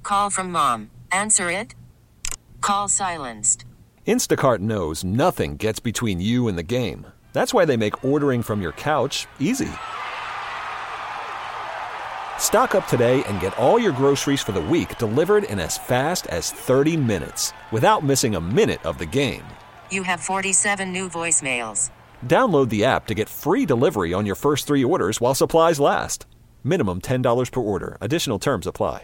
Call from mom. Answer it. Call silenced. Instacart knows nothing gets between you and the game. That's why they make ordering from your couch easy. Stock up today and get all your groceries for the week delivered in as fast as 30 minutes without missing a minute of the game. You have 47 new voicemails. Download the app to get free delivery on your first 3 orders while supplies last. Minimum $10 per order. Additional terms apply.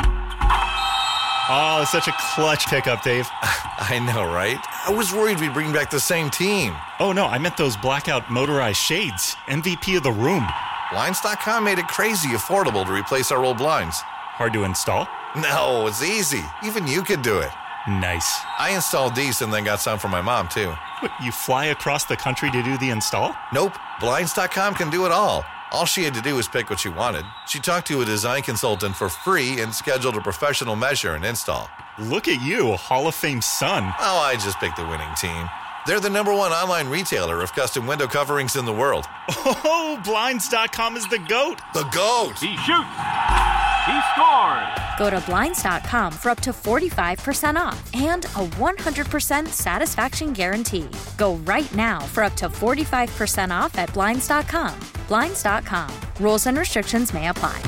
Oh, such a clutch pickup, Dave. I know, right? I was worried we'd bring back the same team. Oh, no, I meant those blackout motorized shades. MVP of the room. Blinds.com made it crazy affordable to replace our old blinds. Hard to install? No, it's easy. Even you could do it. Nice. I installed these and then got some for my mom, too. What, you fly across the country to do the install? Nope. Blinds.com can do it all. All she had to do was pick what she wanted. She talked to a design consultant for free and scheduled a professional measure and install. Look at you, Hall of Fame son. Oh, I just picked the winning team. They're the #1 online retailer of custom window coverings in the world. Oh, Blinds.com is the GOAT. The GOAT. He shoots. He scores. Go to Blinds.com for up to 45% off and a 100% satisfaction guarantee. Go right now for up to 45% off at Blinds.com. Blinds.com. Rules and restrictions may apply.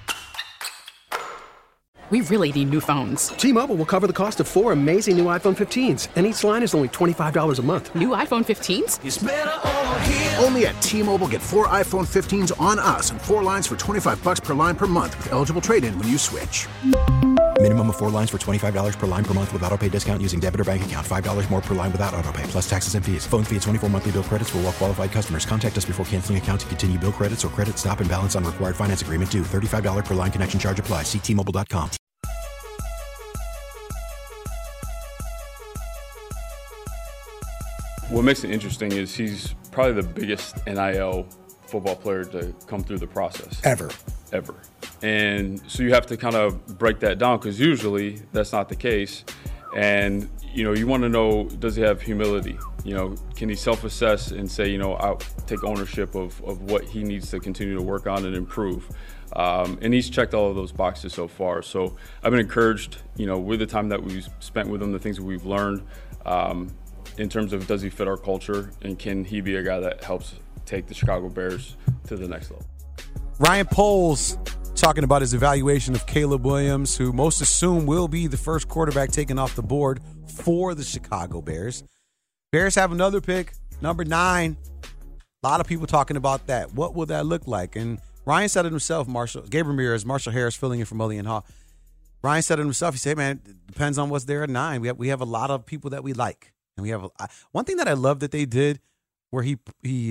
We really need new phones. T-Mobile will cover the cost of 4 amazing new iPhone 15s, and each line is only $25 a month. New iPhone 15s? It's better over here. Only at T-Mobile, get 4 iPhone 15s on us and 4 lines for $25 per line per month with eligible trade-in when you switch. Minimum of 4 lines for $25 per line per month with autopay discount using debit or bank account. $5 more per line without autopay, plus taxes and fees. Phone fee at 24 monthly bill credits for well-qualified customers. Contact us before canceling account to continue bill credits or credit stop and balance on required finance agreement due. $35 per line connection charge applies. See T-Mobile.com. What makes it interesting is he's probably the biggest NIL football player to come through the process. Ever. And so you have to kind of break that down because usually that's not the case. And, you want to know, does he have humility? Can he self-assess and say, I'll take ownership of what he needs to continue to work on and improve? And he's checked all of those boxes so far. So I've been encouraged, with the time that we've spent with him, the things that we've learned, in terms of does he fit our culture and can he be a guy that helps take the Chicago Bears to the next level. Ryan Poles talking about his evaluation of Caleb Williams, who most assume will be the first quarterback taken off the board for the Chicago Bears. Bears have another pick, number 9. A lot of people talking about that. What will that look like? And Ryan said it himself, Gabriel Ramirez, Marshall Harris filling in for Mulligan Hall. Ryan said it himself. He said, man, it depends on what's there at 9. We have a lot of people that we like. And we have one thing that I love that they did where he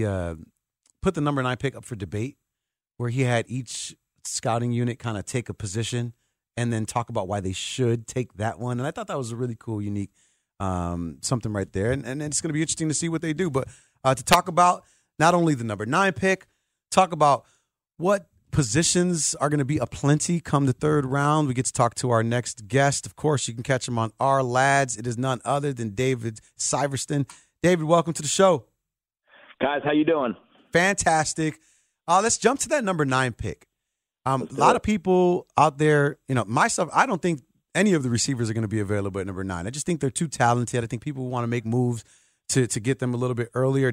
put the number 9 pick up for debate, where he had each scouting unit kind of take a position and then talk about why they should take that one. And I thought that was a really cool, unique something right there. And it's going to be interesting to see what they do. But to talk about not only the number 9 pick, talk about what positions are going to be aplenty come the 3rd round. We get to talk to our next guest. Of course, you can catch him on Our Lads. It is none other than David Syverson. David, welcome to the show. Guys, how you doing? Fantastic. Let's jump to that number 9 pick. A lot of people out there, myself, I don't think any of the receivers are going to be available at number 9. I just think they're too talented. I think people want to make moves to get them a little bit earlier.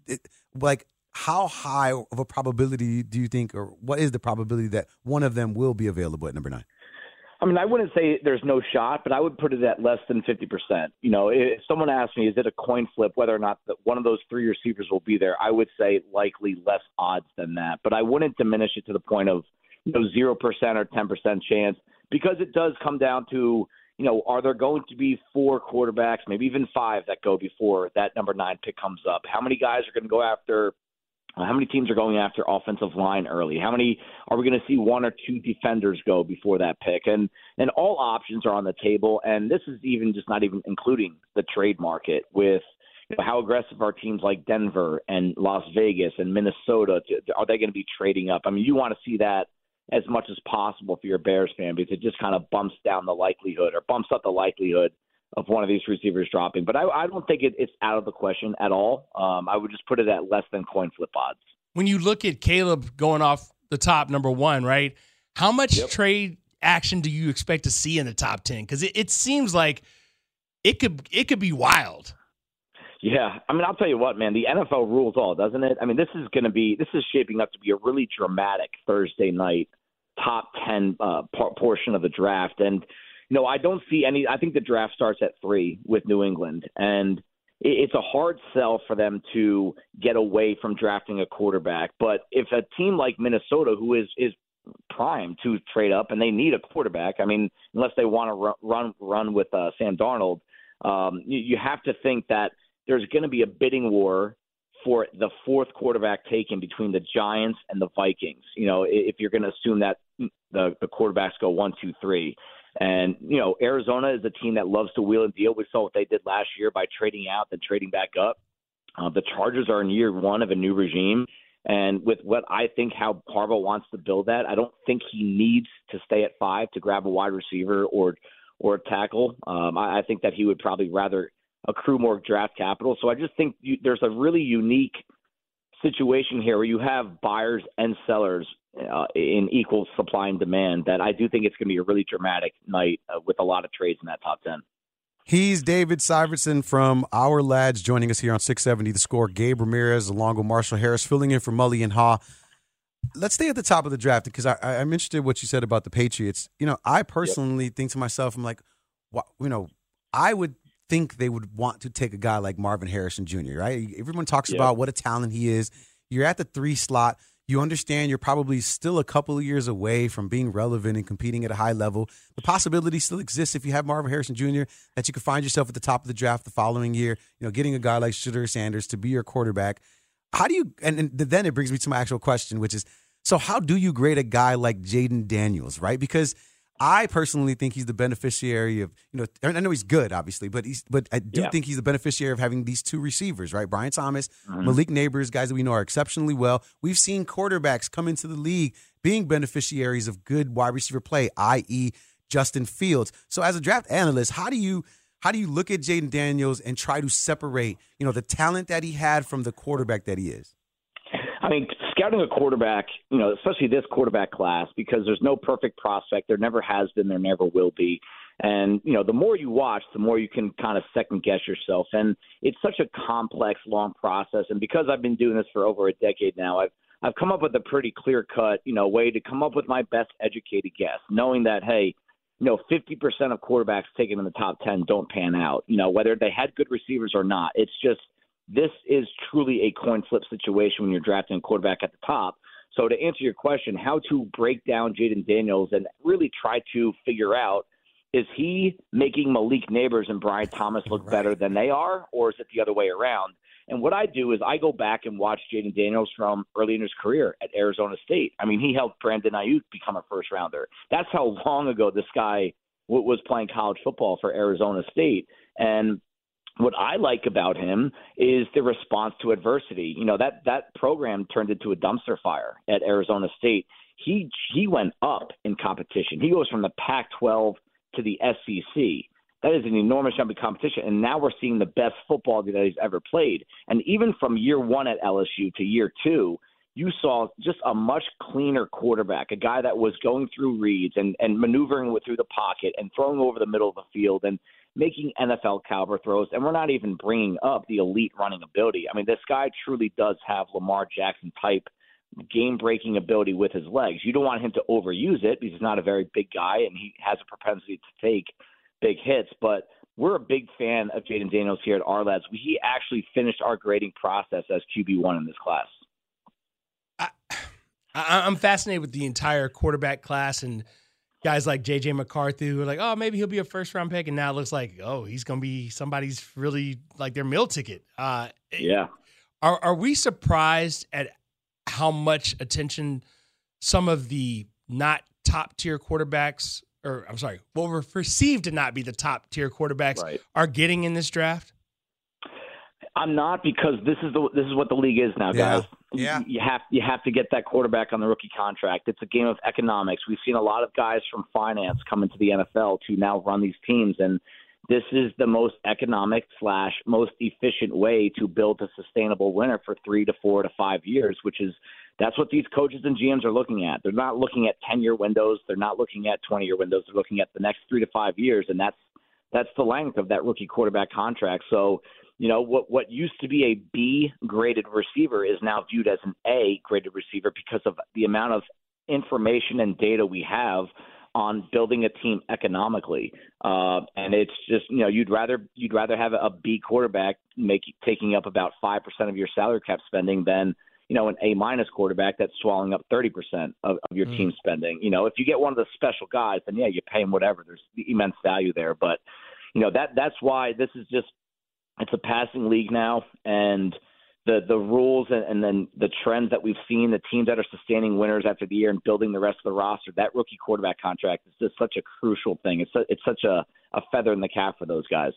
How high of a probability do you think, or what is the probability that one of them will be available at number 9? I mean, I wouldn't say there's no shot, but I would put it at less than 50%. If someone asked me, is it a coin flip whether or not one of those 3 receivers will be there, I would say likely less odds than that. But I wouldn't diminish it to the point of 0% or 10% chance, because it does come down to, are there going to be 4 quarterbacks, maybe even 5 that go before that number 9 pick comes up? How many guys are going to go after? How many teams are going after offensive line early? How many are we going to see 1 or 2 defenders go before that pick? And all options are on the table. And this is even just not even including the trade market with how aggressive are teams like Denver and Las Vegas and Minnesota. Are they going to be trading up? I mean, you want to see that as much as possible for your Bears fan, because it just kind of bumps down the likelihood or bumps up the likelihood of one of these receivers dropping. But I don't think it's out of the question at all. I would just put it at less than coin flip odds. When you look at Caleb going off the top, number 1, right, how much trade action do you expect to see in the top 10? Because it seems like it could be wild. Yeah, I mean, I'll tell you what, man. The NFL rules all, doesn't it? I mean, this is shaping up to be a really dramatic Thursday night top 10 portion of the draft. And I don't see any. I think the draft starts at 3 with New England, and it's a hard sell for them to get away from drafting a quarterback. But if a team like Minnesota, who is primed to trade up and they need a quarterback, I mean, unless they want to run with Sam Darnold, you have to think that there's going to be a bidding war for the 4th quarterback taken between the Giants and the Vikings. If you're going to assume that the quarterbacks go 1, 2, 3. And, Arizona is a team that loves to wheel and deal. We saw what they did last year by trading out, then trading back up. The Chargers are in year 1 of a new regime. And with what I think how Harbaugh wants to build that, I don't think he needs to stay at 5 to grab a wide receiver or a tackle. I think that he would probably rather accrue more draft capital. So I just think there's a really unique situation here where you have buyers and sellers in equal supply and demand that I do think it's going to be a really dramatic night with a lot of trades in that top 10. He's David Syvertson from Our Lads joining us here on 670 The Score. Gabe Ramirez along with Marshall Harris filling in for Mully and Haw. Let's stay at the top of the draft because I'm interested in what you said about the Patriots. I personally think to myself, I'm like, I would think they would want to take a guy like Marvin Harrison Jr., right? Everyone talks about what a talent he is. You're at the 3 slot. You understand you're probably still a couple of years away from being relevant and competing at a high level. The possibility still exists if you have Marvin Harrison Jr. that you could find yourself at the top of the draft the following year, getting a guy like Shedeur Sanders to be your quarterback. How do you – and then it brings me to my actual question, which is, so how do you grade a guy like Jayden Daniels, right? Because – I personally think he's the beneficiary of, I know he's good, obviously, but I do think he's the beneficiary of having these 2 receivers, right? Brian Thomas, Malik Neighbors, guys that we know are exceptionally well. We've seen quarterbacks come into the league being beneficiaries of good wide receiver play, i.e. Justin Fields. So as a draft analyst, how do you look at Jayden Daniels and try to separate, the talent that he had from the quarterback that he is? I mean, scouting a quarterback, especially this quarterback class, because there's no perfect prospect. There never has been. There never will be. And, the more you watch, the more you can kind of second guess yourself. And it's such a complex, long process. And because I've been doing this for over a decade now, I've come up with a pretty clear-cut, way to come up with my best educated guess, knowing that, hey, 50% of quarterbacks taken in the top 10 don't pan out, whether they had good receivers or not. It's just, this is truly a coin flip situation when you're drafting a quarterback at the top. So to answer your question, how to break down Jayden Daniels and really try to figure out, is he making Malik Neighbors and Brian Thomas look better than they are, or is it the other way around? And what I do is I go back and watch Jayden Daniels from early in his career at Arizona State. I mean, he helped Brandon Ayuk become a first-rounder. That's how long ago this guy was playing college football for Arizona State. And what I like about him is the response to adversity. That program turned into a dumpster fire at Arizona State. He went up in competition. He goes from the Pac-12 to the SEC. That is an enormous jump in competition, and now we're seeing the best football that he's ever played. And even from year 1 at LSU to year 2, you saw just a much cleaner quarterback, a guy that was going through reads and maneuvering through the pocket and throwing over the middle of the field and making NFL caliber throws. And we're not even bringing up the elite running ability. I mean, this guy truly does have Lamar Jackson type game-breaking ability with his legs. You don't want him to overuse it because he's not a very big guy and he has a propensity to take big hits. But we're a big fan of Jayden Daniels here at Our Lads. He actually finished our grading process as QB1 in this class. I'm fascinated with the entire quarterback class and guys like J.J. McCarthy who are like, oh, maybe he'll be a first-round pick, and now it looks like, oh, he's going to be somebody's really like their meal ticket. Yeah. Are we surprised at how much attention some of the not top-tier quarterbacks, or I'm sorry, what were perceived to not be the top-tier quarterbacks are getting in this draft? I'm not, because this is what the league is now, guys. Yeah. You have to get that quarterback on the rookie contract. It's a game of economics. We've seen a lot of guys from finance come into the NFL to now run these teams, and this is the most economic / most efficient way to build a sustainable winner for 3 to 4 to 5 years, which is That's what these coaches and GMs are looking at. They're not looking at 10-year windows. They're not looking at 20-year windows. They're looking at the next 3 to 5 years, and that's the length of that rookie quarterback contract. So, what used to be a B-graded receiver is now viewed as an A-graded receiver because of the amount of information and data we have on building a team economically. And it's just, you'd rather have a B quarterback taking up about 5% of your salary cap spending than, an A- quarterback that's swallowing up 30% of your team spending. If you get one of the special guys, then yeah, you pay him whatever. There's immense value there. But, that's why this is just, it's a passing league now. And the rules and then the trends that we've seen, the teams that are sustaining winners after the year and building the rest of the roster, that rookie quarterback contract is just such a crucial thing. It's such a feather in the cap for those guys.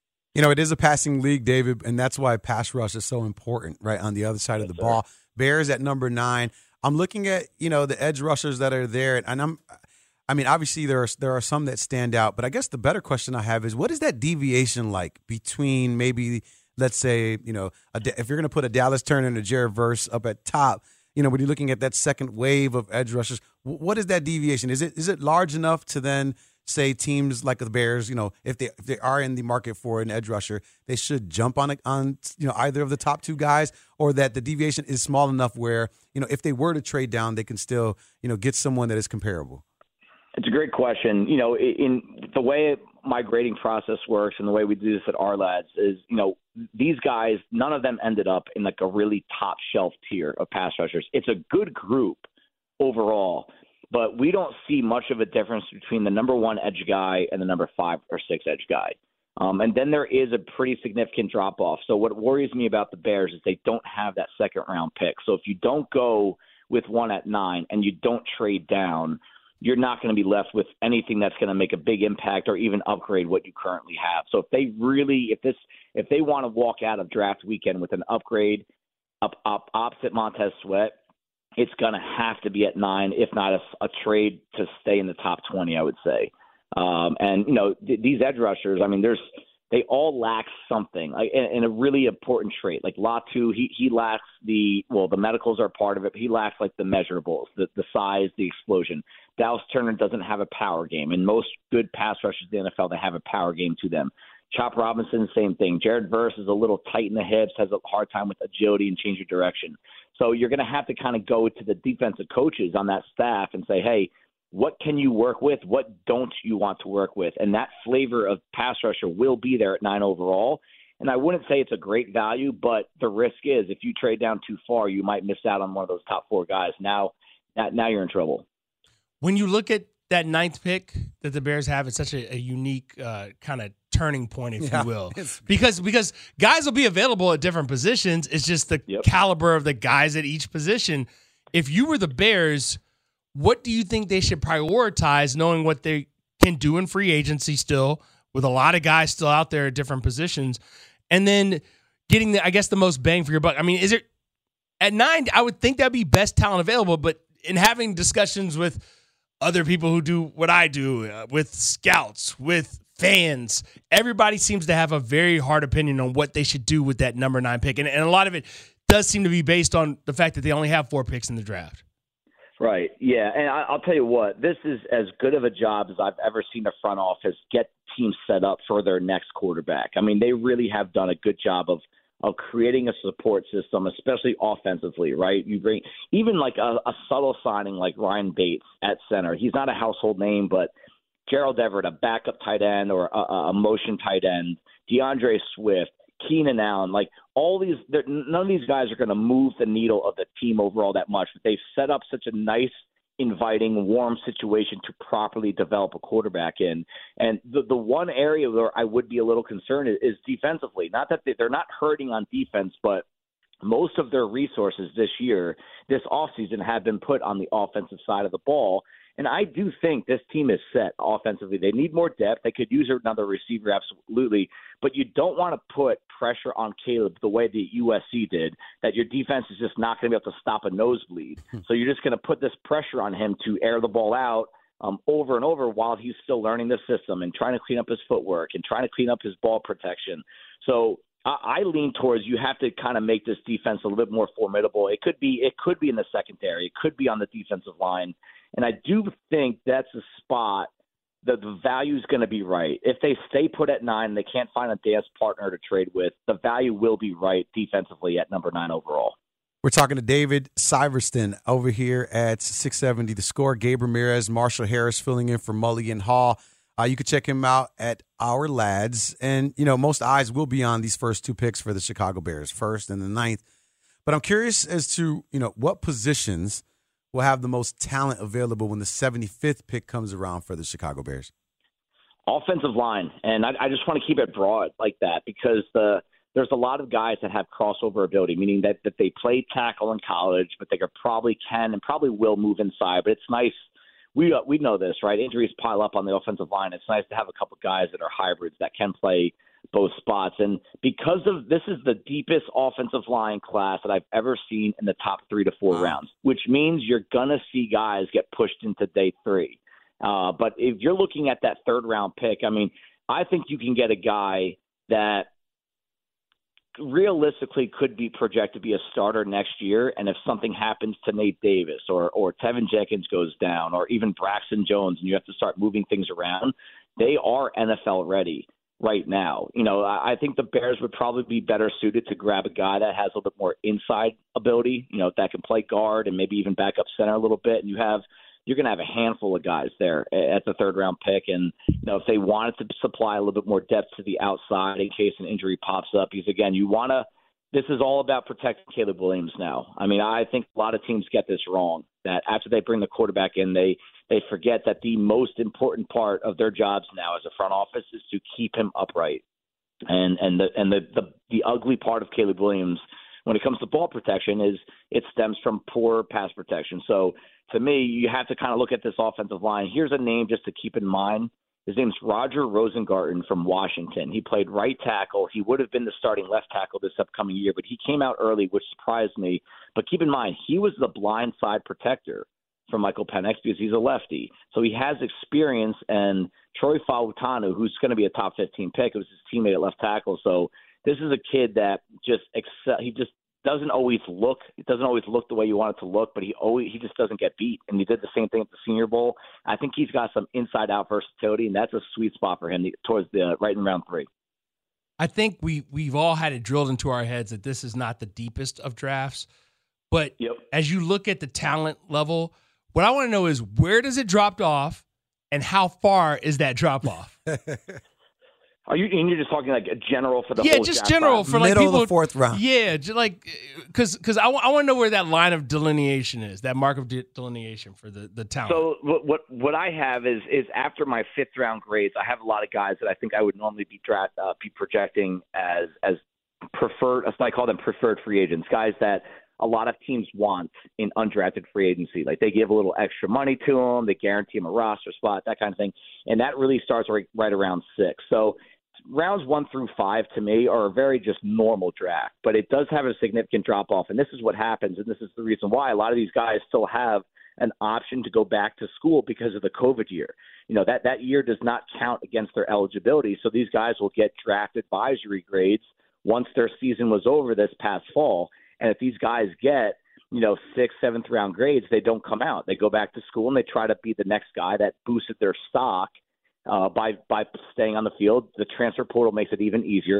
It is a passing league, David, and that's why pass rush is so important, right, on the other side of the ball. Bears at number 9. I'm looking at, the edge rushers that are there, and obviously there are some that stand out, but I guess the better question I have is, what is that deviation like between maybe, let's say, if you're going to put a Dallas Turner and a Jared Verse up at top, when you're looking at that second wave of edge rushers, what is that deviation? Is it large enough to then say teams like the Bears, if they are in the market for an edge rusher, they should jump on either of the top 2 guys, or that the deviation is small enough where, if they were to trade down, they can still, get someone that is comparable? It's a great question. In the way my grading process works and the way we do this at our lads is, these guys, none of them ended up in like a really top shelf tier of pass rushers. It's a good group overall, but we don't see much of a difference between the number 1 edge guy and the number 5 or 6 edge guy. And then there is a pretty significant drop off. So what worries me about the Bears is they don't have that second round pick. So if you don't go with one at 9 and you don't trade down, you're not going to be left with anything that's going to make a big impact or even upgrade what you currently have. So if they want to walk out of draft weekend with an upgrade opposite Montez Sweat, it's going to have to be at 9, if not a trade to stay in the top 20, I would say. These edge rushers, they all lack something, and a really important trait. Like Latu, he lacks the medicals are part of it, but he lacks like the measurables, the size, the explosion. Dallas Turner doesn't have a power game, and most good pass rushers in the NFL, they have a power game to them. Chop Robinson, same thing. Jared Verse is a little tight in the hips, has a hard time with agility and change of direction. So you're going to have to kind of go to the defensive coaches on that staff and say, hey, what can you work with? What don't you want to work with? And that flavor of pass rusher will be there at 9 overall. And I wouldn't say it's a great value, but the risk is if you trade down too far, you might miss out on one of those top 4 guys. Now you're in trouble. When you look at that 9th pick that the Bears have, it's such a unique kind of turning point, if you will, because guys will be available at different positions. It's just the caliber of the guys at each position. If you were the Bears, what do you think they should prioritize, knowing what they can do in free agency still, with a lot of guys still out there at different positions, and then getting the most bang for your buck? Is it at 9? I would think that'd be best talent available, but in having discussions with other people who do what I do, with scouts, with fans, everybody seems to have a very hard opinion on what they should do with that number 9 pick. And a lot of it does seem to be based on the fact that they only have 4 picks in the draft. Right. Yeah. And I'll tell you what, this is as good of a job as I've ever seen a front office get teams set up for their next quarterback. They really have done a good job of creating a support system, especially offensively, right? You bring even like a subtle signing like Ryan Bates at center. He's not a household name, but Gerald Everett, a backup tight end or a motion tight end, DeAndre Swift, Keenan Allen, like all these, none of these guys are going to move the needle of the team overall that much. But they've set up such a nice, inviting, warm situation to properly develop a quarterback in. And the one area where I would be a little concerned is defensively. Not that they're not hurting on defense, but most of their resources this offseason have been put on the offensive side of the ball. And I do think this team is set offensively. They need more depth. They could use another receiver, absolutely. But you don't want to put pressure on Caleb the way the USC did, that your defense is just not going to be able to stop a nosebleed. So you're just going to put this pressure on him to air the ball out over and over while he's still learning the system and trying to clean up his footwork and trying to clean up his ball protection. So I lean towards you have to kind of make this defense a little bit more formidable. It could be in the secondary. It could be on the defensive line. And I do think that's a spot that the value is going to be right. If they stay put at 9 and they can't find a dance partner to trade with, the value will be right defensively at number 9 overall. We're talking to David Syverson over here at 670 The Score. Gabe Ramirez, Marshall Harris filling in for Mulligan Hall. You can check him out at Our Lads. And, most eyes will be on these first 2 picks for the Chicago Bears, 1st and the 9th. But I'm curious as to, what positions will have the most talent available when the 75th pick comes around for the Chicago Bears. Offensive line. And I just want to keep it broad like that because there's a lot of guys that have crossover ability, meaning that they played tackle in college, but they probably can and probably will move inside. But it's nice. We know this, right? Injuries pile up on the offensive line. It's nice to have a couple guys that are hybrids that can play both spots. And because of this is the deepest offensive line class that I've ever seen in the top 3 to 4 rounds, which means you're going to see guys get pushed into day 3. But if you're looking at that 3rd round pick, I think you can get a guy that realistically could be projected to be a starter next year. And if something happens to Nate Davis or Tevin Jenkins goes down or even Braxton Jones and you have to start moving things around, they are NFL ready right now. I think the Bears would probably be better suited to grab a guy that has a little bit more inside ability, that can play guard and maybe even back up center a little bit. And you're going to have a handful of guys there at the 3rd round pick. And, if they wanted to supply a little bit more depth to the outside in case an injury pops up, because again, this is all about protecting Caleb Williams now. I think a lot of teams get this wrong, that after they bring the quarterback in, they forget that the most important part of their jobs now as a front office is to keep him upright. And the ugly part of Caleb Williams when it comes to ball protection is it stems from poor pass protection. So to me, you have to kind of look at this offensive line. Here's a name just to keep in mind. His name's Roger Rosengarten from Washington. He played right tackle. He would have been the starting left tackle this upcoming year, but he came out early, which surprised me. But keep in mind, he was the blind side protector for Michael Penix because he's a lefty. So he has experience, and Troy Fautanu, who's going to be a top 15 pick, it was his teammate at left tackle. So this is a kid that he just doesn't always look. It doesn't always look the way you want it to look, but he just doesn't get beat. And he did the same thing at the Senior Bowl. I think he's got some inside-out versatility, and that's a sweet spot for him towards the right in round 3. I think we've all had it drilled into our heads that this is not the deepest of drafts, but as you look at the talent level, what I want to know is where does it drop off, and how far is that drop off? You're just talking like a general for the whole just draft general class? for like middle people, of the 4th round. Yeah, because I want to know where that line of delineation is, that mark of delineation for the talent. So what I have is after my 5th round grades, I have a lot of guys that I think I would normally be projecting as preferred. I call them preferred free agents, guys that a lot of teams want in undrafted free agency. Like they give a little extra money to them, they guarantee them a roster spot, that kind of thing, and that really starts right around 6. So rounds 1 through 5 to me are a very just normal draft, but it does have a significant drop off. And this is what happens. And this is the reason why a lot of these guys still have an option to go back to school because of the COVID year. That year does not count against their eligibility. So these guys will get draft advisory grades once their season was over this past fall. And if these guys get, 6th, 7th round grades, they don't come out. They go back to school and they try to be the next guy that boosted their stock by staying on the field. The transfer portal makes it even easier.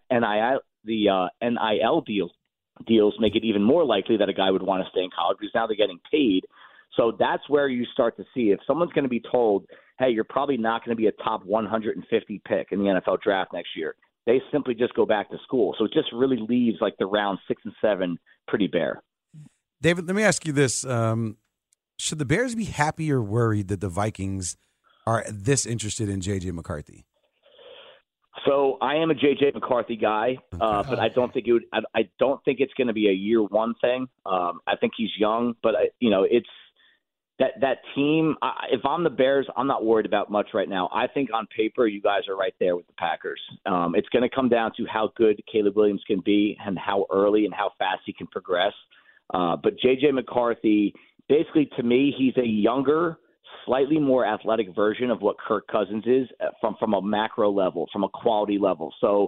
The NIL deals make it even more likely that a guy would want to stay in college because now they're getting paid. So that's where you start to see if someone's going to be told, hey, you're probably not going to be a top 150 pick in the NFL draft next year. They simply just go back to school. So it just really leaves like the round 6 and 7 pretty bare. David, let me ask you this. Should the Bears be happy or worried that the Vikings are this interested in J.J. McCarthy? So I am a J.J. McCarthy guy, but I don't think I don't think it's going to be a year one thing. I think he's young, but it's that team. If I'm the Bears, I'm not worried about much right now. I think on paper, you guys are right there with the Packers. It's going to come down to how good Caleb Williams can be and how early and how fast he can progress. But J.J. McCarthy, basically to me, he's a younger, slightly more athletic version of what Kirk Cousins is from a macro level, from a quality level. So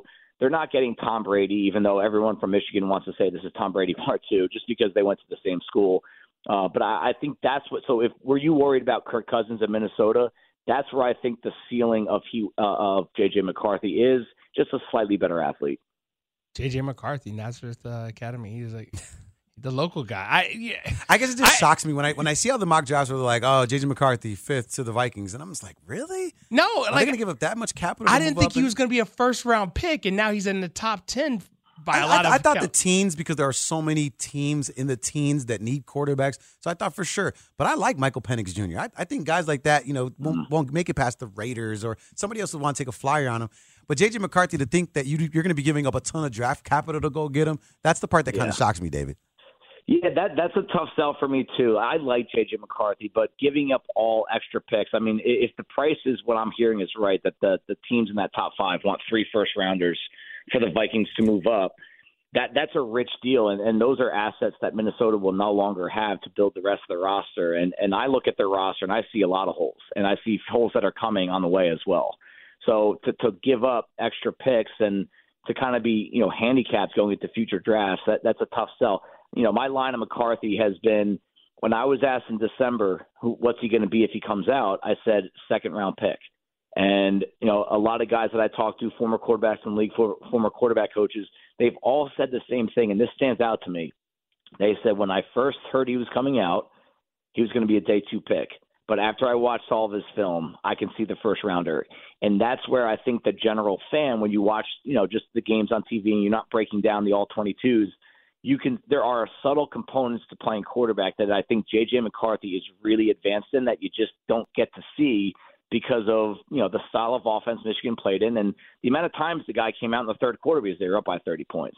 they're not getting Tom Brady, even though everyone from Michigan wants to say this is Tom Brady Part 2, just because they went to the same school. But I think that's what. So were you worried about Kirk Cousins in Minnesota? That's where I think the ceiling of J.J. McCarthy is, just a slightly better athlete. J.J. McCarthy, Nazareth Academy. He's like the local guy. I guess it just shocks me when I see all the mock drafts where they're like, oh, J.J. McCarthy, 5th to the Vikings. And I'm just like, really? No. Are they going to give up that much capital? I didn't think he was going to be a first-round pick, and now he's in the top 10 by a lot of. I thought the teens, because there are so many teams in the teens that need quarterbacks. So I thought for sure. But I like Michael Penix Jr. I think guys like that, won't make it past the Raiders, or somebody else would want to take a flyer on him. But J.J. McCarthy, to think that you're going to be giving up a ton of draft capital to go get him, that's the part that kind of shocks me, David. Yeah, that's a tough sell for me, too. I like J.J. McCarthy, but giving up all extra picks, I mean, if the price is what I'm hearing is right, that the teams in that top 5 want 3 first-rounders for the Vikings to move up, that's a rich deal, and those are assets that Minnesota will no longer have to build the rest of the roster. And I look at their roster, and I see a lot of holes, and I see holes that are coming on the way as well. So to give up extra picks and to kind of be, handicapped going into future drafts, that's a tough sell. My line on McCarthy has been, when I was asked in December, what's he going to be if he comes out, I said second-round pick. And, a lot of guys that I talked to, former quarterbacks in the league, former quarterback coaches, they've all said the same thing, and this stands out to me. They said when I first heard he was coming out, he was going to be a day 2 pick. But after I watched all of his film, I can see the first rounder. And that's where I think the general fan, when you watch, just the games on TV and you're not breaking down the all 22s, there are subtle components to playing quarterback that I think J.J. McCarthy is really advanced in that you just don't get to see because of, the style of offense Michigan played in and the amount of times the guy came out in the third quarter because they were up by 30 points.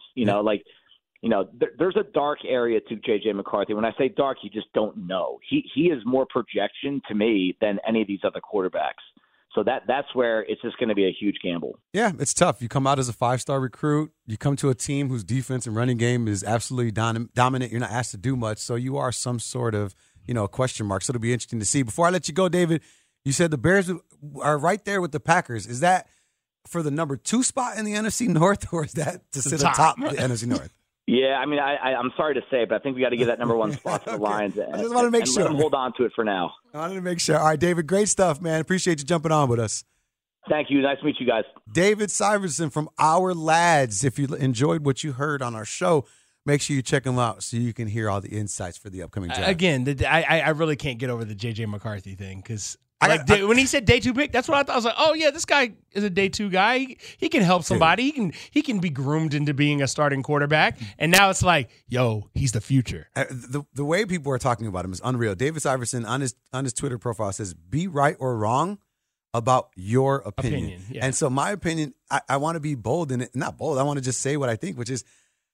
There's a dark area to J.J. McCarthy. When I say dark, you just don't know. He is more projection to me than any of these other quarterbacks. So that's where it's just going to be a huge gamble. Yeah, it's tough. You come out as a 5-star recruit. You come to a team whose defense and running game is absolutely dominant. You're not asked to do much, so you are some sort of, question mark. So it'll be interesting to see. Before I let you go, David, you said the Bears are right there with the Packers. Is that for the number 2 spot in the NFC North, or is that to sit atop the NFC North? Yeah, I mean, I'm sorry to say, but I think we got to give that number 1 spot to the Lions. I just want to make sure. Let them hold on to it for now. I wanted to make sure. All right, David, great stuff, man. Appreciate you jumping on with us. Thank you. Nice to meet you guys. David Syverson from Our Lads. If you enjoyed what you heard on our show, make sure you check him out so you can hear all the insights for the upcoming draft. Again, I really can't get over the J.J. McCarthy thing because when he said day 2 pick, that's what I thought. I was like, oh yeah, this guy is a day 2 guy. He can help somebody. He can be groomed into being a starting quarterback. And now it's like, yo, he's the future. The way people are talking about him is unreal. David Syverson on his Twitter profile says, "Be right or wrong about your opinion." Yeah. And so my opinion, I want to be bold in it. Not bold. I want to just say what I think, which is,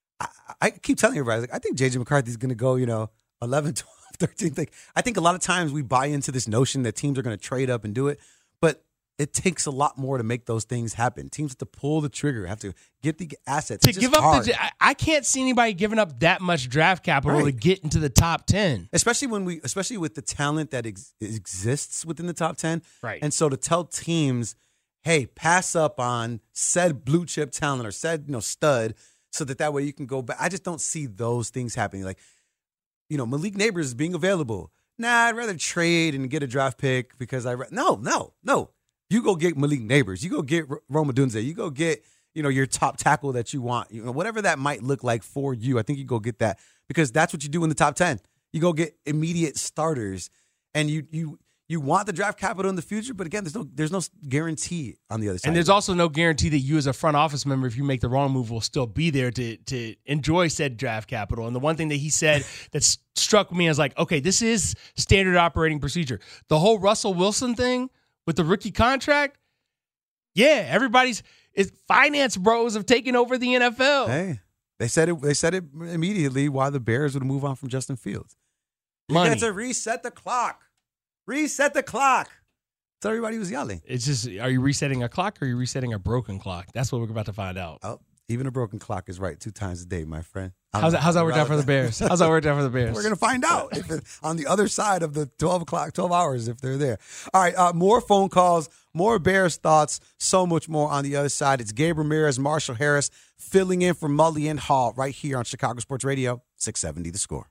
I keep telling everybody, I think J.J. McCarthy is going to go, 11, 12. 13th. I think a lot of times we buy into this notion that teams are going to trade up and do it, but it takes a lot more to make those things happen. Teams have to pull the trigger, have to get the assets. To give up I can't see anybody giving up that much draft capital to get into the top 10. Especially with the talent that exists within the top 10. Right. And so to tell teams, hey, pass up on said blue chip talent or said, stud, so that way you can go back. I just don't see those things happening. Like, Malik Neighbors is being available. Nah, I'd rather trade and get a draft pick because no. You go get Malik Neighbors. You go get Rome Odunze. You go get, your top tackle that you want. Whatever that might look like for you, I think you go get that because that's what you do in the top 10. You go get immediate starters, and you want the draft capital in the future, but again, there's no guarantee on the other side. And there's also no guarantee that you as a front office member, if you make the wrong move, will still be there to enjoy said draft capital. And the one thing that he said that struck me as like, okay, this is standard operating procedure. The whole Russell Wilson thing with the rookie contract, yeah, it's finance bros have taken over the NFL. Hey, they said it immediately why the Bears would move on from Justin Fields. Money. You got to reset the clock. Reset the clock. So everybody was yelling. It's just, are you resetting a clock or are you resetting a broken clock? That's what we're about to find out. Oh, Even a broken clock is right 2 times a day, my friend. How's that worked out for the Bears? How's that worked out for the Bears? We're going to find out on the other side of the 12 hours if they're there. All right, more phone calls, more Bears thoughts, so much more on the other side. It's Gabe Ramirez, Marshall Harris, filling in for Mully and Hall right here on Chicago Sports Radio, 670 The Score.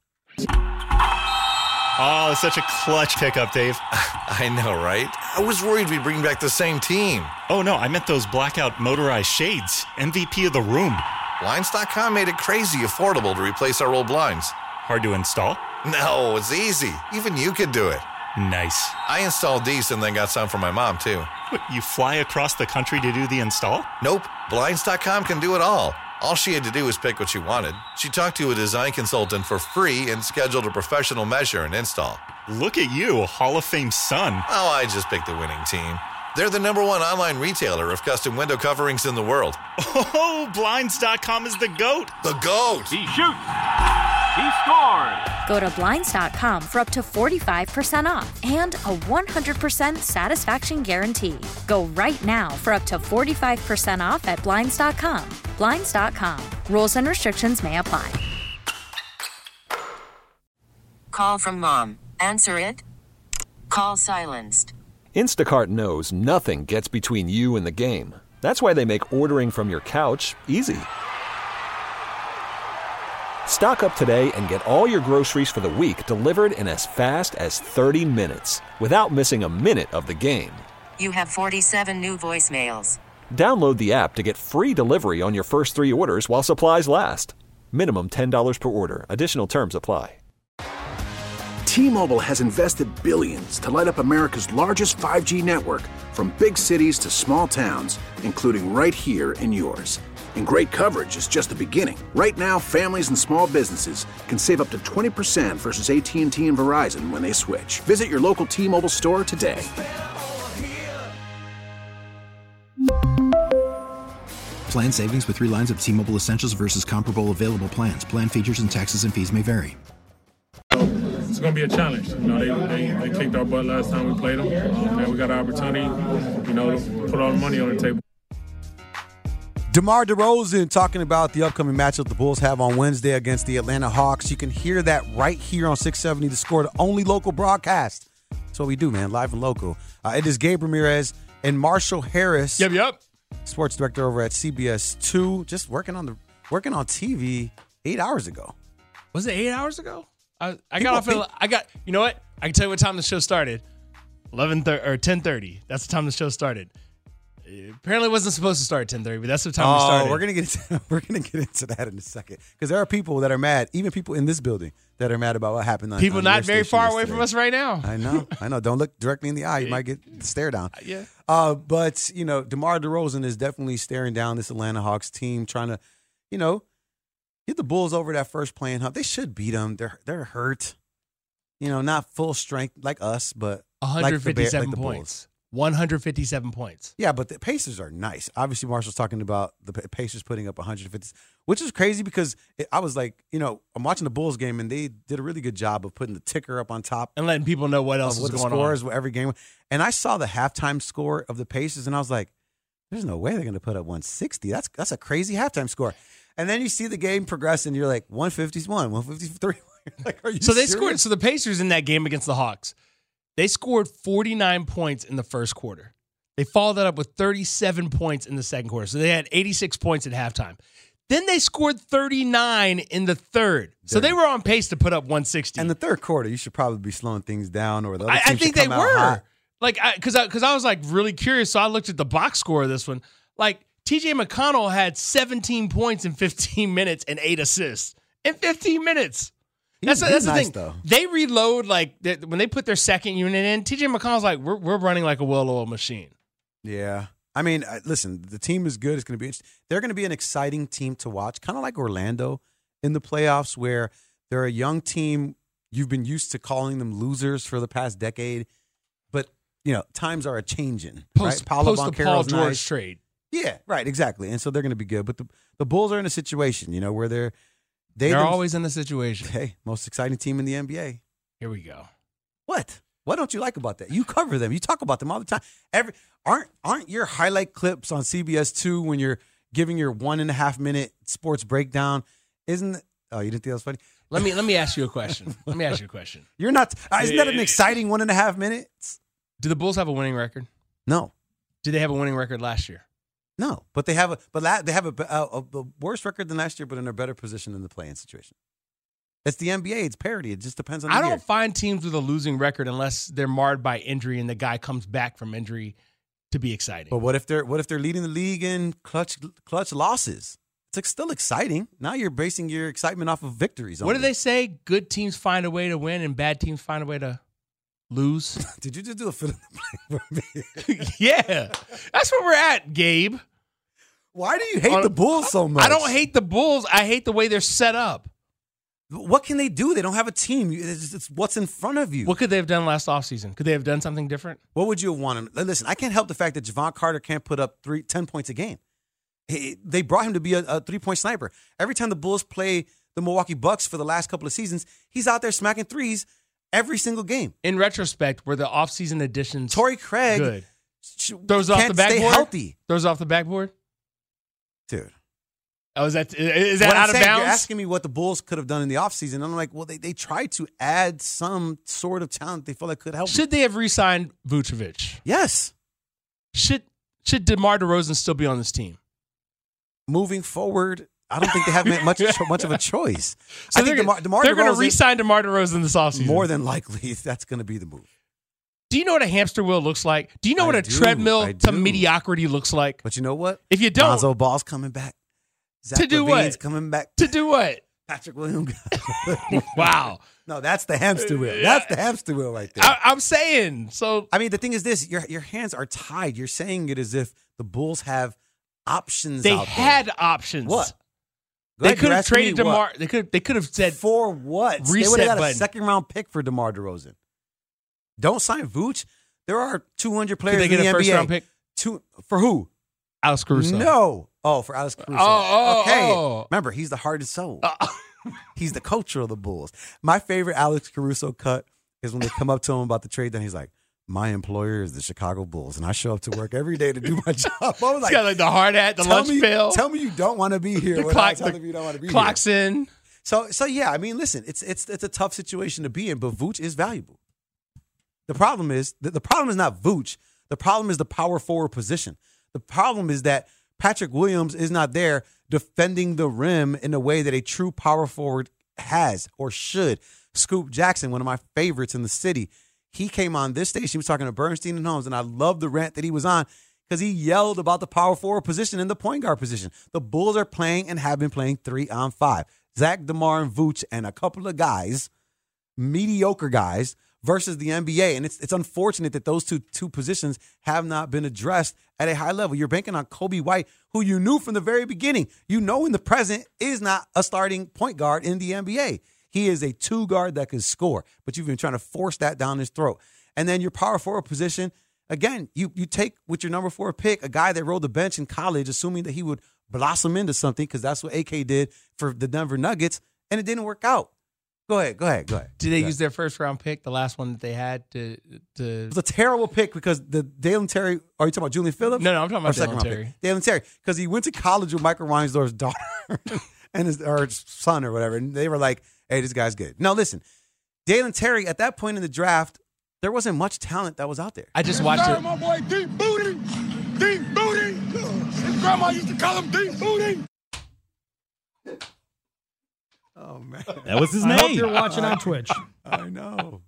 Oh, such a clutch pickup, Dave. I know, right? I was worried we'd bring back the same team. Oh, no, I meant those blackout motorized shades. MVP of the room. Blinds.com made it crazy affordable to replace our old blinds. Hard to install? No, it's easy. Even you could do it. Nice. I installed these and then got some for my mom, too. What, you fly across the country to do the install? Nope. Blinds.com can do it all. All she had to do was pick what she wanted. She talked to a design consultant for free and scheduled a professional measure and install. Look at you, Hall of Fame son. Oh, I just picked the winning team. They're the #1 online retailer of custom window coverings in the world. Oh, Blinds.com is the GOAT. The GOAT. He shoots. He scores. Go to Blinds.com for up to 45% off and a 100% satisfaction guarantee. Go right now for up to 45% off at Blinds.com. Blinds.com. Rules and restrictions may apply. Call from mom. Answer it. Call silenced. Instacart knows nothing gets between you and the game. That's why they make ordering from your couch easy. Stock up today and get all your groceries for the week delivered in as fast as 30 minutes without missing a minute of the game. You have 47 new voicemails. Download the app to get free delivery on your first 3 orders while supplies last. Minimum $10 per order. Additional terms apply. T-Mobile has invested billions to light up America's largest 5G network, from big cities to small towns, including right here in yours. And great coverage is just the beginning. Right now, families and small businesses can save up to 20% versus AT&T and Verizon when they switch. Visit your local T-Mobile store today. Plan savings with 3 lines of T-Mobile Essentials versus comparable available plans. Plan features and taxes and fees may vary. It's going to be a challenge. You know, they kicked our butt last time we played them. And we got an opportunity, you know, to put all the money on the table. DeMar DeRozan talking about the upcoming matchup the Bulls have on Wednesday against the Atlanta Hawks. You can hear that right here on 670 The Score, the only local broadcast. That's what we do, man, live and local. It is Gabe Ramirez and Marshall Harris. Yep. Sports director over at CBS 2, just working on TV 8 hours ago. Was it 8 hours ago? I got off. You know what? I can tell you what time the show started. 11:30 or 10:30. That's the time the show started. Apparently, it wasn't supposed to start at 10:30, but that's the time we started. We're gonna get into that in a second, because there are people that are mad, even people in this building that are mad about what happened. People on not very far away from us right now. I know. Don't look directly in the eye; you might get the stare down. Yeah. But you know, DeMar DeRozan is definitely staring down this Atlanta Hawks team, trying to, you know, get the Bulls over that first playing hump. They should beat them. They're hurt. You know, not full strength like us, but 157 like the points. 157 points. Yeah, but the Pacers are nice. Obviously, Marshall's talking about the Pacers putting up 150, which is crazy because I was like, you know, I'm watching the Bulls game and they did a really good job of putting the ticker up on top and letting people know what else is going on. What the scores every game. And I saw the halftime score of the Pacers and I was like, there's no way they're going to put up 160. That's a crazy halftime score. And then you see the game progress and you're like, 151, 153. Like, are you so they serious? scored. So the Pacers in that game against the Hawks, they scored 49 points in the first quarter. They followed that up with 37 points in the second quarter. So they had 86 points at halftime. Then they scored 39 in the third. So they were on pace to put up 160. And the third quarter, you should probably be slowing things down, or the other I think they were. Hot. Like, because I was like really curious. So I looked at the box score of this one. Like, TJ McConnell had 17 points in 15 minutes and 8 assists in 15 minutes. That's the nice thing. Though. They reload, like, when they put their second unit in, TJ McConnell's like, we're running like a well-oiled machine. Yeah. I mean, listen, the team is good. It's going to be interesting. They're going to be an exciting team to watch, kind of like Orlando in the playoffs, where they're a young team. You've been used to calling them losers for the past decade, but, you know, times are a-changing. Post right? the Paul George trade. Yeah, right, exactly. And so they're going to be good. But the Bulls are in a situation, you know, where they're always in a situation. Hey, most exciting team in the NBA. Here we go. What don't you like about that? You cover them. You talk about them all the time. Aren't your highlight clips on CBS 2 when you're giving your 1.5 minute sports breakdown. Isn't it? Oh, you didn't think that was funny? Let me ask you a question. You're not. Isn't that an exciting 1.5 minutes? Do the Bulls have a winning record? No. Did they have a winning record last year? No, but they have a worse record than last year, but in a better position in the play-in situation. It's the NBA. It's parity. It just depends on the I year. don't find teams with a losing record unless they're marred by injury and the guy comes back from injury to be exciting. But what if they're leading the league in clutch losses? It's still exciting. Now you're basing your excitement off of victories. What do they say? Good teams find a way to win and bad teams find a way to lose? Did you just do a fill in the blank for me? Yeah. That's where we're at, Gabe. Why do you hate the Bulls so much? I don't hate the Bulls. I hate the way they're set up. What can they do? They don't have a team. It's what's in front of you. What could they have done last offseason? Could they have done something different? What would you have wanted? Listen, I can't help the fact that Javon Carter can't put up 10 points a game. They brought him to be a three-point sniper. Every time the Bulls play the Milwaukee Bucks for the last couple of seasons, he's out there smacking threes every single game. In retrospect, were the offseason additions Torrey Craig good? Throws off the backboard? Stay healthy. Throws off the backboard? Dude. Oh, is that out of bounds? You're asking me what the Bulls could have done in the offseason. I'm like, well, they tried to add some sort of talent they felt like could help. Should they have re-signed Vucevic? Yes. Should DeMar DeRozan still be on this team? Moving forward, I don't think they have much of a choice. So I think they're going to re-sign DeMar DeRozan this offseason. More than likely, that's going to be the move. Do you know what a hamster wheel looks like? Do you know what a treadmill to mediocrity looks like? But you know what? If you don't, Lonzo Ball's coming back. Zach to do Levine's what? Coming back. To do what? Patrick Williams. Wow. No, that's the hamster wheel. That's the hamster wheel right there. I'm saying. So I mean, the thing is this: your hands are tied. You're saying it as if the Bulls have options. They out had there. options. What? They could have traded DeMar. They could have said for what? They would have got a second-round pick for DeMar DeRozan. Don't sign Vooch. There are 200 players in the NBA. Could they get a first-round pick? For who? Alex Caruso. No. Oh, for Alex Caruso. Okay. Remember, he's the heart and soul. He's the culture of the Bulls. My favorite Alex Caruso cut is when they come up to him about the trade, then he's like, my employer is the Chicago Bulls, and I show up to work every day to do my job. I was like, he's got like the hard hat, the lunch pail. Tell me you don't want to be here. The clock, tell me you don't want to be clock's here. in. So yeah, I mean, listen, it's a tough situation to be in, but Vooch is valuable. The problem is the problem is not Vooch. The problem is the power forward position. The problem is that Patrick Williams is not there defending the rim in a way that a true power forward has or should. Scoop Jackson, one of my favorites in the city, he came on this station. He was talking to Bernstein and Holmes, and I love the rant that he was on because he yelled about the power forward position and the point guard position. The Bulls are playing and have been playing 3-on-5. Zach, DeMar, and Vooch and a couple of guys, mediocre guys, versus the NBA. And it's unfortunate that those two positions have not been addressed at a high level. You're banking on Kobe White, who you knew from the very beginning. You know in the present is not a starting point guard in the NBA. He is a two guard that can score, but you've been trying to force that down his throat. And then your power forward position, again, you take with your number 4 pick, a guy that rode the bench in college, assuming that he would blossom into something, because that's what AK did for the Denver Nuggets, and it didn't work out. Go ahead. Did they use their first-round pick, the last one that they had, to? It was a terrible pick because the Dalen Terry. Are you talking about Julian Phillips? No, I'm talking about Dalen Terry. Dalen Terry, because he went to college with Michael Reinsdorf's daughter and his son or whatever, and they were like, "Hey, this guy's good." Now, listen, Dalen Terry at that point in the draft, there wasn't much talent that was out there. I just watched it. My boy, Deep Booty. His grandma used to call him Deep Booty. Oh, man. That was his name. I hope you're watching on Twitch. I know.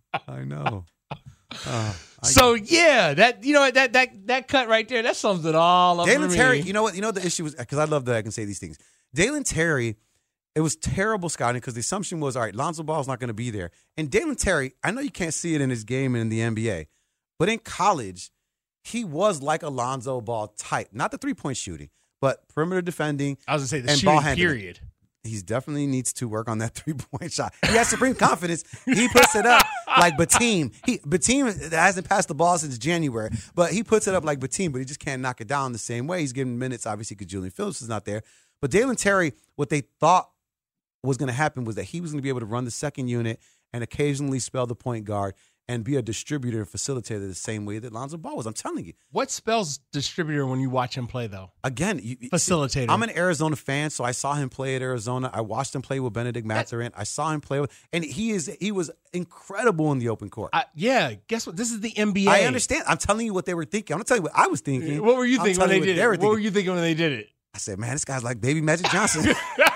So yeah, that cut right there, that sums it all up. Dalen for Terry, me. you know what? The issue was, because I love that I can say these things. Dalen Terry, it was terrible scouting because the assumption was, all right, Lonzo Ball's not going to be there. And Dalen Terry, I know you can't see it in his game and in the NBA, but in college, he was like a Lonzo Ball type. Not the three-point shooting, but perimeter defending. I was going to say the and shooting ball handling. period. He definitely needs to work on that three-point shot. He has supreme confidence. He puts it up like Batum. Batum hasn't passed the ball since January, but he puts it up like Batum, but he just can't knock it down the same way. He's getting minutes, obviously, because Julian Phillips is not there. But Dalen Terry, what they thought was going to happen was that he was going to be able to run the second unit and occasionally spell the point guard and be a distributor and facilitator the same way that Lonzo Ball was. I'm telling you. What spells distributor when you watch him play, though? Again, facilitator. I'm an Arizona fan, so I saw him play at Arizona. I watched him play with Benedict Mathurin. I saw him play with, and he was incredible in the open court. Yeah, guess what? This is the NBA. I understand. I'm telling you what they were thinking. I'm going to tell you what I was thinking. What were you thinking when they did it? What were you thinking when they did it? I said, man, this guy's like baby Magic Johnson.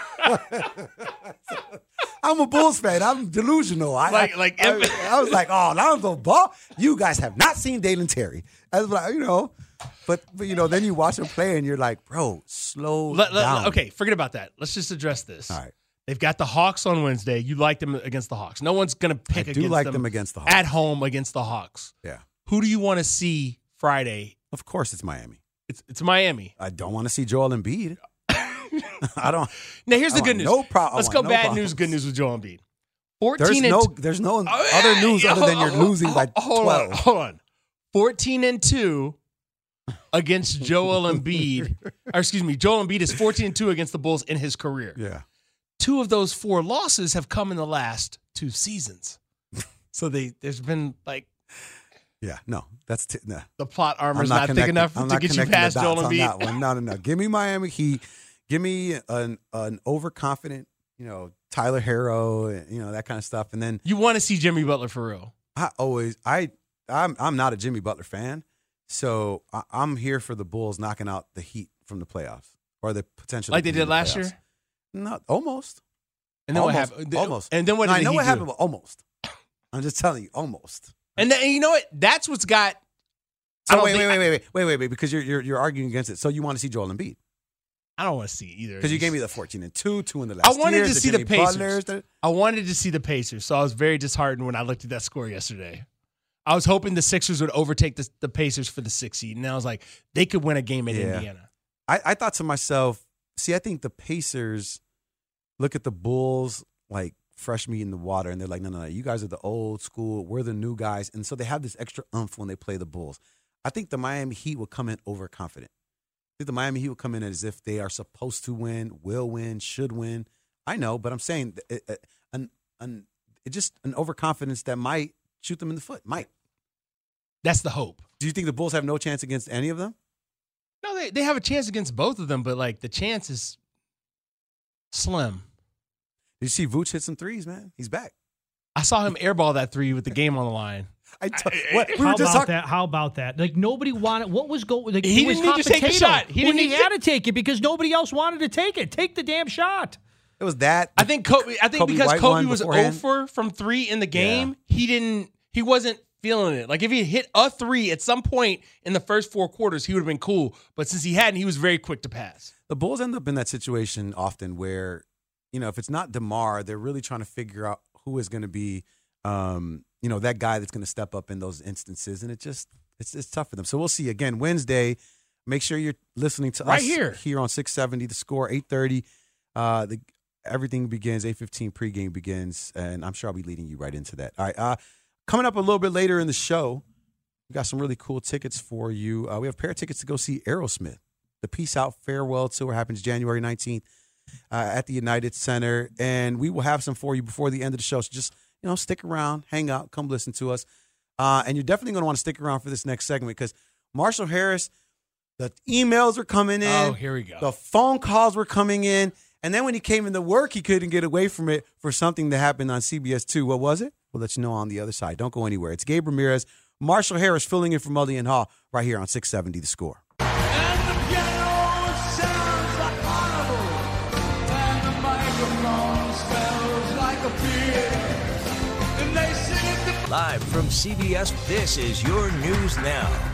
I'm a Bulls fan. I'm delusional. I was like, oh, Lonzo Ball. You guys have not seen Dalen Terry. I was like, but then you watch him play and you're like, bro, slow down. Okay, forget about that. Let's just address this. All right. They've got the Hawks on Wednesday. You like them against the Hawks. No one's going to pick against them. I do like them against the Hawks. At home against the Hawks. Yeah. Who do you want to see Friday? Of course it's Miami. It's Miami. I don't want to see Joel Embiid. I don't. Now here's the good news. No problem. Let's go bad news, good news with Joel Embiid. There's no other news other than you're losing by 12. Hold on. 14-2 against Joel Embiid. Joel Embiid is 14-2 against the Bulls in his career. Yeah. 2 of those 4 losses have come in the last 2 seasons. So there's been like. Yeah, no, that's nah. The plot armor's not thick enough to get you past Joel Embiid. No. Give me Miami Heat. Give me an overconfident, Tyler Herro, that kind of stuff. And then you want to see Jimmy Butler for real. I'm not a Jimmy Butler fan, so I'm here for the Bulls knocking out the Heat from the playoffs or the potential like they did last year. No, almost. And then what happened? Almost. And then what? I know what happened, but almost. I'm just telling you, almost. And then, you know what? That's what's got. So wait, because you're arguing against it. So you want to see Joel Embiid? I don't want to see either. Because you gave me the 14-2, 2 in the last year. I wanted to see the Pacers. I wanted to see the Pacers, so I was very disheartened when I looked at that score yesterday. I was hoping the Sixers would overtake the Pacers for the 6th seed, and I was like, they could win a game at Indiana. I thought to myself, I think the Pacers look at the Bulls like fresh meat in the water, and they're like, no, you guys are the old school, we're the new guys, and so they have this extra oomph when they play the Bulls. I think the Miami Heat will come in overconfident. I think the Miami Heat will come in as if they are supposed to win, will win, should win. I know, but I'm saying just an overconfidence that might shoot them in the foot. Might. That's the hope. Do you think the Bulls have no chance against any of them? No, they have a chance against both of them, but like the chance is slim. Did you see Vooch hit some threes, man? He's back. I saw him airball that 3 with the game on the line. How about that? Like nobody wanted. What was going? Like, he didn't need to take the shot. He had to take it because nobody else wanted to take it. Take the damn shot. It was that. I think because Kobe was 0 from 3 in the game, he wasn't feeling it. Like if he hit a 3 at some point in the first 4 quarters, he would have been cool. But since he hadn't, he was very quick to pass. The Bulls end up in that situation often where, if it's not DeMar, they're really trying to figure out who is going to be, that guy that's going to step up in those instances. And it's tough for them. So we'll see again Wednesday. Make sure you're listening to right us here on 670, The Score, 8:30. Everything begins, 8:15 pregame begins, and I'm sure I'll be leading you right into that. All right, coming up a little bit later in the show, we got some really cool tickets for you. We have a pair of tickets to go see Aerosmith. The Peace Out Farewell Tour happens January 19th at the United Center, and we will have some for you before the end of the show. So just, stick around, hang out, come listen to us. And you're definitely going to want to stick around for this next segment because Marshall Harris, the emails were coming in. Oh, here we go. The phone calls were coming in. And then when he came into work, he couldn't get away from it for something that happened on CBS 2. What was it? We'll let you know on the other side. Don't go anywhere. It's Gabe Ramirez, Marshall Harris filling in for Mulligan Hall right here on 670 The Score. Live from CBS, this is your News Now.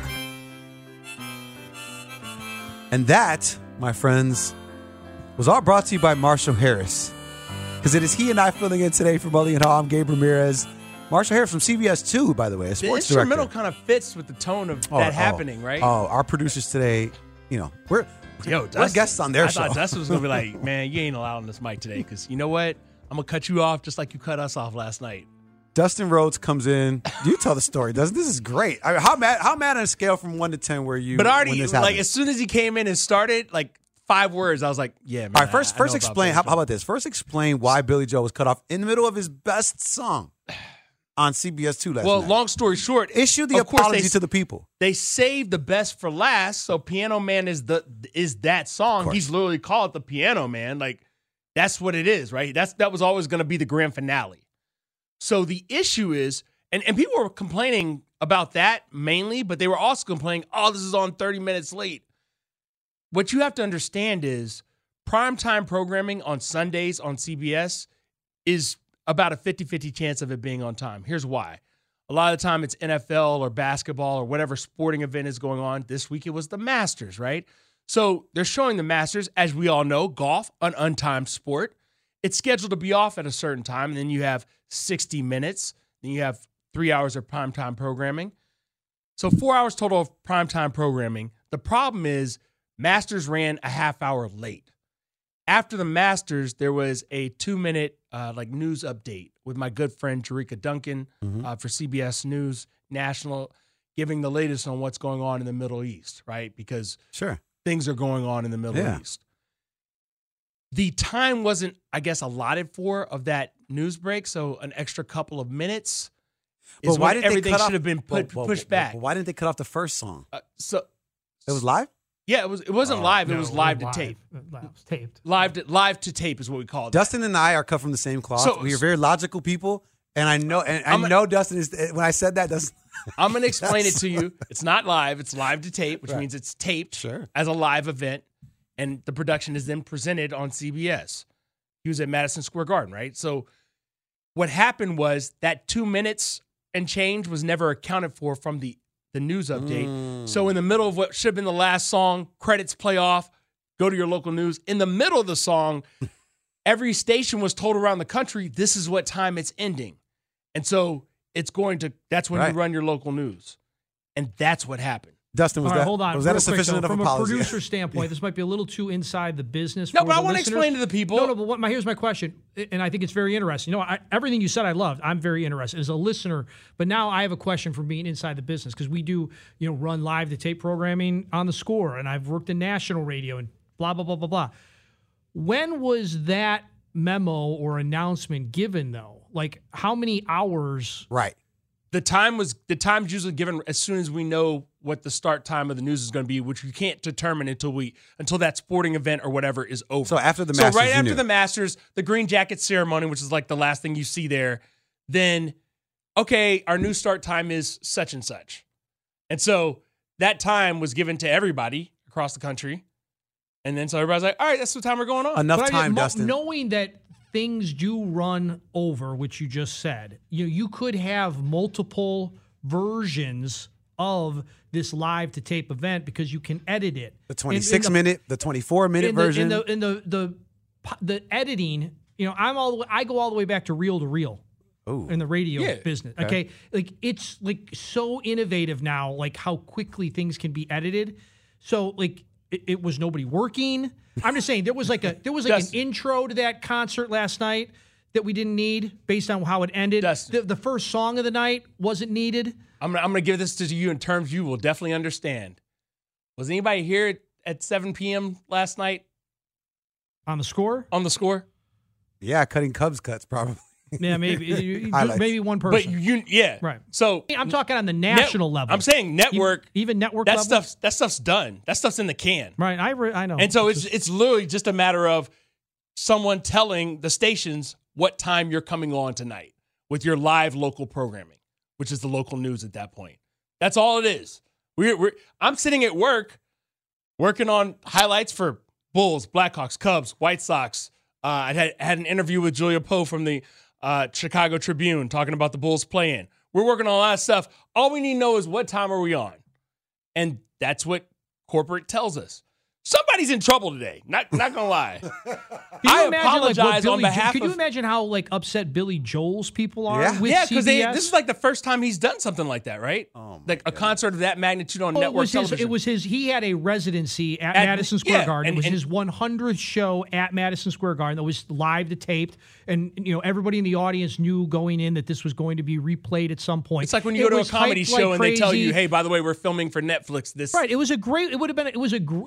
And that, my friends, was all brought to you by Marshall Harris. Because it is he and I filling in today for Mulligan Hall. I'm Gabe Ramirez. Marshall Harris from CBS 2, by the way, a sports director. The instrumental kind of fits with the tone of that happening, right? Oh, our producers today, we're guests on their show. I thought Dustin was going to be like, man, you ain't allowed on this mic today because you know what? I'm going to cut you off just like you cut us off last night. Dustin Rhodes comes in. You tell the story, Dustin. This is great. I mean, how mad on a scale from 1 to 10 were you? But already, like as soon as he came in and started, like 5 words, I was like, yeah, man. All right, first explain. How about this? First explain why Billy Joel was cut off in the middle of his best song. on CBS 2 last Well, night. long story short, issue the of course apology to the people. They saved the best for last, so Piano Man is that song. He's literally called the Piano Man. Like, that's what it is, right? That was always going to be the grand finale. So the issue is, and people were complaining about that mainly, but they were also complaining, oh, this is on 30 minutes late. What you have to understand is primetime programming on Sundays on CBS is about a 50-50 chance of it being on time. Here's why. A lot of the time it's NFL or basketball or whatever sporting event is going on. This week it was the Masters, right? So they're showing the Masters, as we all know, golf, an untimed sport. It's scheduled to be off at a certain time, and then you have 60 minutes. Then you have 3 hours of primetime programming. So 4 hours total of primetime programming. The problem is Masters ran a half hour late. After the Masters, there was a 2-minute news update with my good friend Jerika Duncan for CBS News National, giving the latest on what's going on in the Middle East, right? Because things are going on in the Middle East. The time wasn't, I guess, allotted for of that news break, so an extra couple of minutes is why when did everything they cut should have been pushed back. Why didn't they cut off the first song? So it was live? Yeah, it wasn't live. It was live to tape. It was taped. Live to tape is what we call it. Dustin and I are cut from the same cloth. So- we are very logical people, and I know Dustin is. When I said that, Dustin. I'm going to explain it to you. It's not live. It's live to tape, which means it's taped as a live event, and the production is then presented on CBS. He was at Madison Square Garden, right? So what happened was that 2 minutes and change was never accounted for from the news update. So in the middle of what should have been the last song, credits play off, go to your local news. In the middle of the song, every station was told around the country, this is what time it's ending. And so that's when you run your local news. And that's what happened. Dustin, was All right, that hold on, was that real a sufficient quick, though. enough From apology? From a producer standpoint, this might be a little too inside the business. No, for but I the want to listeners. explain to the people. No, but here's my question, and I think it's very interesting. Everything you said I loved. I'm very interested as a listener, but now I have a question from being inside the business because we do, run live to tape programming on the Score, and I've worked in national radio and blah, blah, blah, blah, blah. When was that memo or announcement given, though? Like, how many hours? Right. The time's usually given as soon as we know what the start time of the news is going to be, which you can't determine until that sporting event or whatever is over. So after the Masters, right after the Masters, the green jacket ceremony, which is like the last thing you see there, then okay, our new start time is such and such, and so that time was given to everybody across the country, and then so everybody's like, all right, that's the time we're going on. Enough time, Dustin. Knowing that things do run over, which you just said, you could have multiple versions of this live to tape event because you can edit it. The 26-minute, the 24-minute version. The editing, I go all the way back to reel in the radio business. Okay. Like it's like so innovative now, like how quickly things can be edited. So like it was nobody working. I'm just saying there was like an intro to that concert last night that we didn't need based on how it ended. The first song of the night wasn't needed. I'm gonna give this to you in terms you will definitely understand. Was anybody here at 7 p.m. last night? On the Score? On the Score? Yeah, cutting Cubs cuts probably. Yeah, maybe maybe one person. But right. So I'm talking on the national level. I'm saying network. Even network that level? stuff's done. That stuff's in the can. Right. I know. And so it's literally just a matter of someone telling the stations what time you're coming on tonight with your live local programming, which is the local news at that point. That's all it is. I'm sitting at work working on highlights for Bulls, Blackhawks, Cubs, White Sox. I had an interview with Julia Poe from the Chicago Tribune talking about the Bulls play-in. We're working on a lot of stuff. All we need to know is what time are we on? And that's what corporate tells us. Somebody's in trouble today. Not gonna lie. I apologize on behalf Could you imagine how upset Billy Joel's people are with CBS? Because this is like the first time he's done something like that, right? Like a concert of that magnitude on network television. It was his. He had a residency at Madison Square Garden. It was his 100th show at Madison Square Garden. That was live to taped, and everybody in the audience knew going in that this was going to be replayed at some point. It's like when you go to a comedy show and they tell you, "Hey, by the way, we're filming for Netflix." This right. It was a great. It would have been a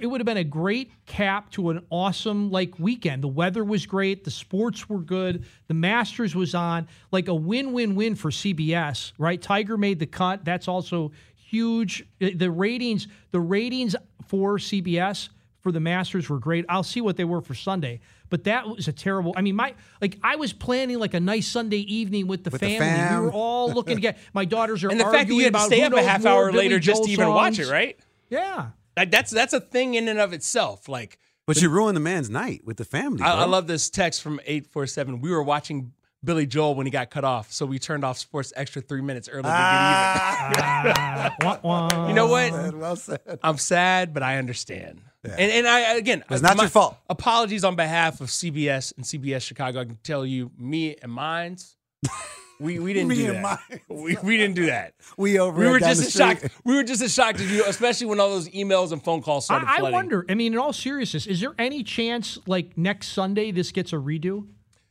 a great cap to an awesome weekend. The weather was great. The sports were good. The Masters was on. Like a win-win-win for CBS, right? Tiger made the cut. That's also huge. The ratings for CBS for the Masters were great. I'll see what they were for Sunday. But that was a terrible. I mean, I was planning a nice Sunday evening with the family. We were all looking to get. My daughters are and the arguing fact that you had to about stay who up a knows half more hour Billy later just Joel to even songs. watch it, right? Yeah, that's a thing in and of itself. But you ruined the man's night with the family. I love this text from 847. We were watching Billy Joel when he got cut off, so we turned off Sports Extra 3 minutes early to get even. You know what? Well said. I'm sad, but I understand. Yeah. And I it's not your fault. Apologies on behalf of CBS and CBS Chicago. I can tell you, me and mines, we didn't do that. We didn't do that. We were just as shocked. We were just as shocked as you, especially when all those emails and phone calls started flooding. I wonder. I mean, in all seriousness, is there any chance next Sunday this gets a redo?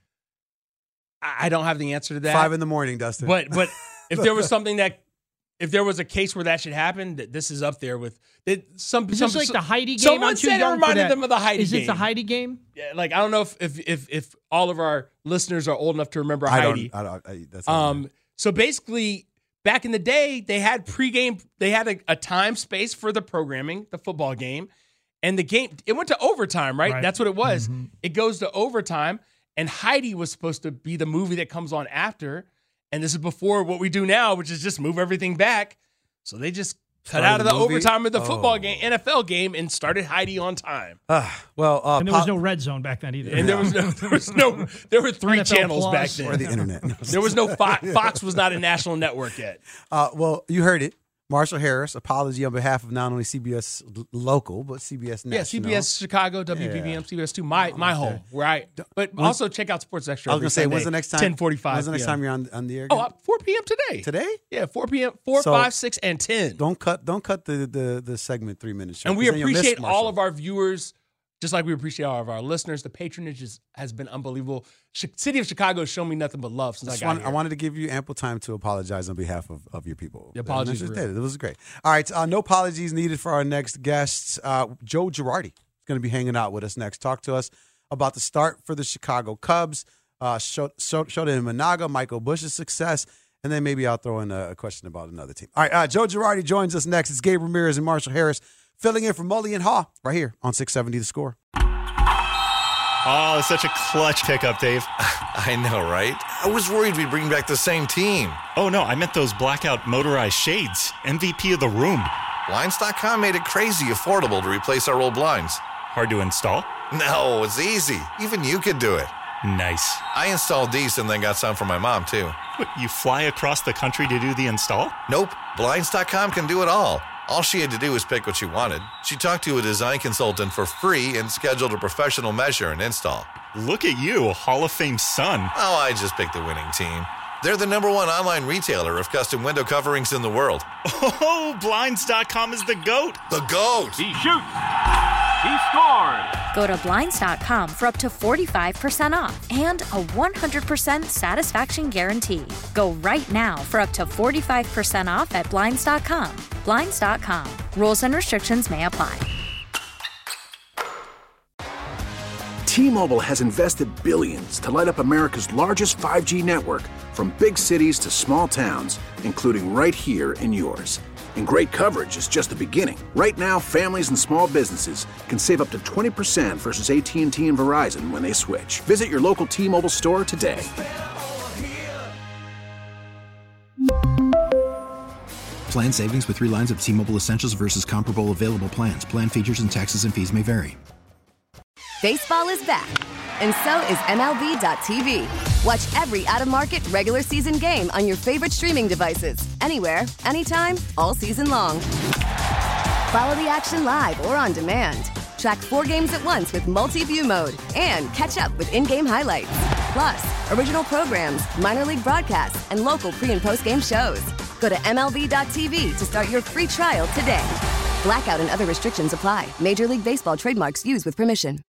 I don't have the answer to that. 5 a.m, Dustin. But if there was something if there was a case where that should happen, this is up there with some. Is this the Heidi game? Someone said it reminded them of the Heidi game. Is it the Heidi game? Yeah, I don't know if all of our listeners are old enough to remember Heidi. So basically, back in the day, they had pregame. They had a time space for the programming, the football game, and the game. It went to overtime, right? That's what it was. Mm-hmm. It goes to overtime, and Heidi was supposed to be the movie that comes on after. And this is before what we do now, which is just move everything back. So they just cut out of the overtime of the football game, NFL game, and started Heidi on time. And there was no red zone back then either. And there were 3 NFL channels Plus. back then. Or the internet. There was no Fox. Fox was not a national network yet. Well, you heard it. Marshall Harris, apology on behalf of not only CBS local, but CBS national. Yeah, CBS Chicago, WBBM, CBS 2, my home, where also check out Sports Extra. I was going to say, when's the next time? 10:45. When's the next time you're on the air? Oh, 4 p.m. today. Today? Yeah, 4 p.m., 4, 5, 6, and 10. Don't cut the segment 3 minutes short. And we appreciate all of our viewers, just like we appreciate all of our listeners. The patronage has been unbelievable. City of Chicago has shown me nothing but love since I got here. I wanted to give you ample time to apologize on behalf of your people. The apologies it was great. All right, no apologies needed for our next guests. Joe Girardi is going to be hanging out with us next. Talk to us about the start for the Chicago Cubs, Shota Imanaga, Michael Bush's success, and then maybe I'll throw in a question about another team. All right, Joe Girardi joins us next. It's Gabe Ramirez and Marshall Harris filling in for Mully and Haw right here on 670 The Score. Oh, such a clutch pickup, Dave. I know, right? I was worried we'd bring back the same team. Oh, no, I meant those blackout motorized shades. MVP of the room. Blinds.com made it crazy affordable to replace our old blinds. Hard to install? No, it's easy. Even you could do it. Nice. I installed these and then got some for my mom, too. What, you fly across the country to do the install? Nope. Blinds.com can do it all. All she had to do was pick what she wanted. She talked to a design consultant for free and scheduled a professional measure and install. Look at you, Hall of Fame son. Oh, I just picked the winning team. They're the #1 online retailer of custom window coverings in the world. Oh, Blinds.com is the GOAT. The GOAT. He shoots. He scores. Go to Blinds.com for up to 45% off and a 100% satisfaction guarantee. Go right now for up to 45% off at Blinds.com. Blinds.com. Rules and restrictions may apply. T-Mobile has invested billions to light up America's largest 5G network, from big cities to small towns, including right here in yours. And great coverage is just the beginning. Right now, families and small businesses can save up to 20% versus AT&T and Verizon when they switch. Visit your local T-Mobile store today. Plan savings with 3 lines of T-Mobile Essentials versus comparable available plans. Plan features and taxes and fees may vary. Baseball is back, and so is MLB.tv. Watch every out-of-market regular season game on your favorite streaming devices, anywhere, anytime, all season long. Follow the action live or on demand. Track 4 games at once with multi-view mode and catch up with in-game highlights. Plus, original programs, minor league broadcasts, and local pre- and post-game shows. Go to MLB.tv to start your free trial today. Blackout and other restrictions apply. Major League Baseball trademarks used with permission.